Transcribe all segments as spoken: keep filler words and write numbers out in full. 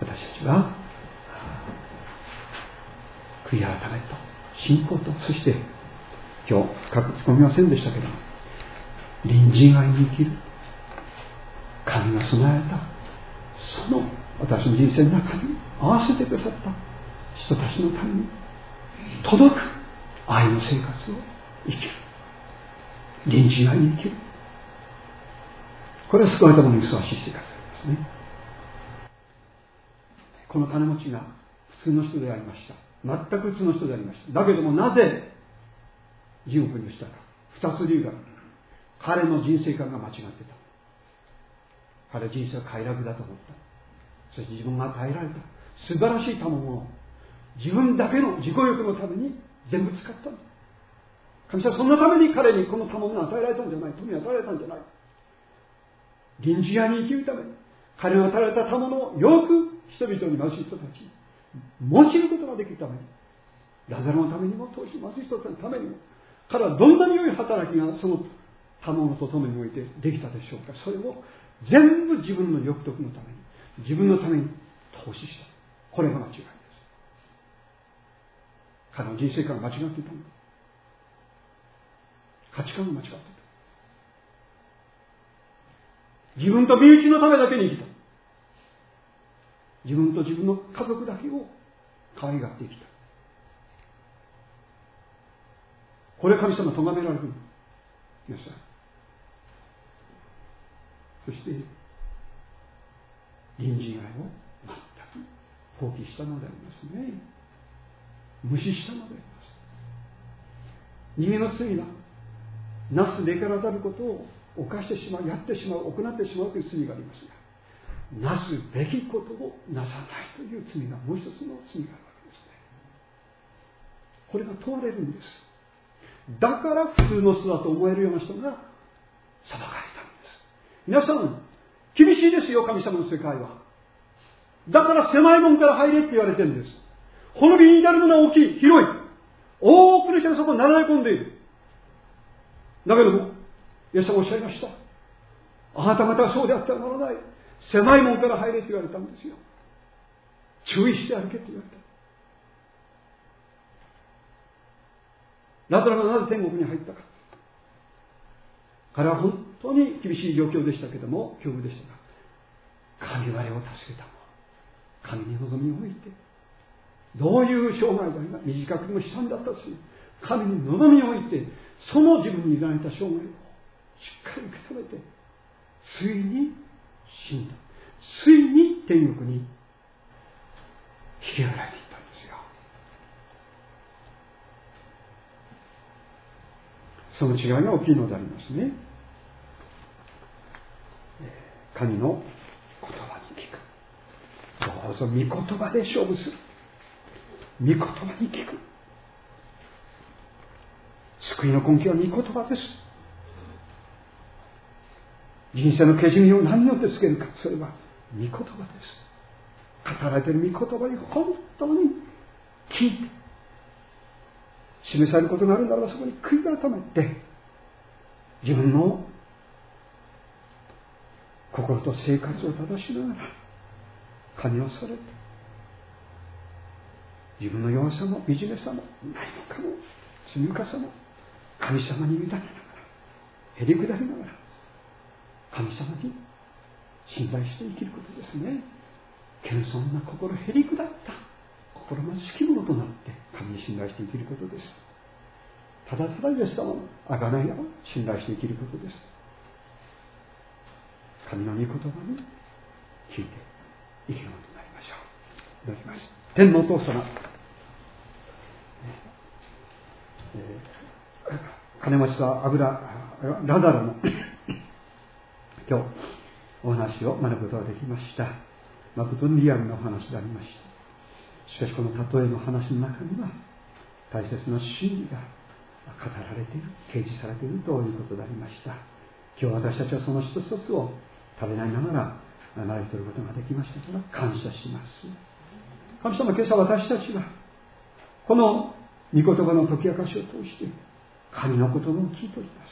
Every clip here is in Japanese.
私たちは悔い改めと信仰と、そして今日書き込みませんでしたけども、隣人愛に生きる神が備えたその私の人生の中に合わせてくださった人たちのために届く愛の生活を生きる、隣人愛に生きる、これは救われたものにふさわしい生活ですね。この金持ちが普通の人でありました。全く普通の人でありました。だけどもなぜ地獄にしたか、二つ理由がある。彼の人生観が間違ってた。彼は人生は快楽だと思った。そして自分が与えられた素晴らしい賜物を自分だけの自己欲のために全部使ったんだ。神様はそのために彼にこの賜物を与えられたんじゃない、富を与えられたんじゃない。隣人愛に生きるために彼が与えられた賜物をよく人々に、貧しい人たちに用いることができるために、ラザロのためにも、当時貧しい人たちのためにも、彼はどんなに良い働きがその賜物とともにおいてできたでしょうか。それを全部自分の欲得のために、自分のために投資した。これが間違いです。彼の人生観が間違っていたんだ。価値観が間違っていた。自分と身内のためだけに生きた。自分と自分の家族だけを可愛がって生きた。これ神様が咎められる。皆さん。そして隣人愛を全く放棄したのでありますね。無視したのであります。人間の罪はなすべからざることを犯してしまう、やってしまう、行ってしまうという罪がありますが、なすべきことをなさないという罪がもう一つの罪があるわけですね。これが問われるんです。だから普通の人だと思えるような人が裁かれたんです。皆さん、厳しいですよ、神様の世界は。だから狭い門から入れって言われてるんです。滅びに至るものは大きい、広い。多くの人がそこに流れ込んでいる。だけども、イエス様おっしゃいました。あなた方はそうであってはならない。狭い門から入れって言われたんですよ。注意して歩けって言われた。ラザロがなぜ天国に入ったか。彼は本当に厳しい状況でしたけども、恐怖でしたが、神我を助けたのは神に望みを置いて、どういう生涯だが短くても悲惨だったし、神に望みを置いて、その自分に委ねた生涯をしっかり受け止めて、ついに死んだ。ついに天国に引き上げられていったんですよ。その違いが大きいのでありますね。神の言葉に聞く。どうぞ御言葉で勝負する。御言葉に聞く。救いの根拠は御言葉です。人生のけじめを何によってつけるか、それは御言葉です。語られている御言葉に本当に聞いて、示されることがあるならばそこに悔い改めて、自分の心と生活を正しながら神を恐れて、自分の弱さも惨めさも何もかも罪深さも神様に委ねながら、へりくだりながら神様に信頼して生きることですね。謙遜な心、へりくだった心のつきものとなって神に信頼して生きることです。ただただイエス様の贖いを信頼して生きることです。神の御言葉に聞いて生きることになりましょう。いただきます。天のお父様、えー、金持ちと油ラザロの今日お話を学ぶことができました。誠にリアルなお話でありました。しかしこの例えの話の中には大切な真理が語られている、掲示されているということでありました。今日私たちはその一つ一つを食べないながら学び取ることができましたから感謝します。神様、今朝私たちはこの御言葉の解き明かしを通して神の言葉を聞いております。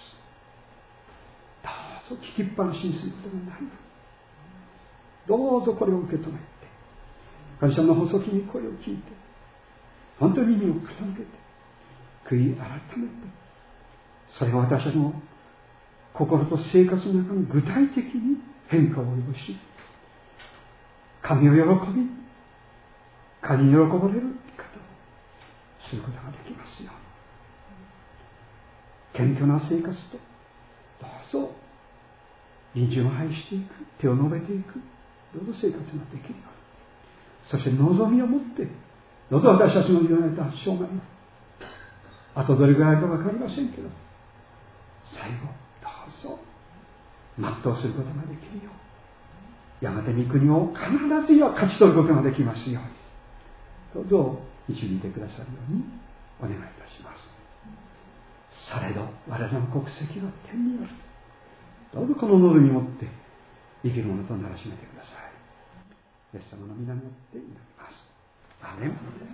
どうぞ聞きっぱなしにすることがない。どうぞこれを受け止めて神様の細きに声を聞いて、本当に耳を傾けて、悔い改めて、それが私たちの心と生活の中に具体的に変化を及ぼし、神を喜び、神に喜ばれる生き方をすることができますように。謙虚な生活と、どうぞ隣人を愛していく、手を伸べていく、どうぞ生活ができるように。そして望みを持って、どうぞ私たちの言われた生涯を、あとどれぐらいか分かりませんけど、最後どうぞ全うすることができるよう、やがて御国を必ずや勝ち取ることができますように、どうぞ導いてくださるようにお願いいたします。されど我々の国籍は天にある。どうぞこの望みを持って生きるものとならしめてください。イエス様の皆によって祈ります。アーメン。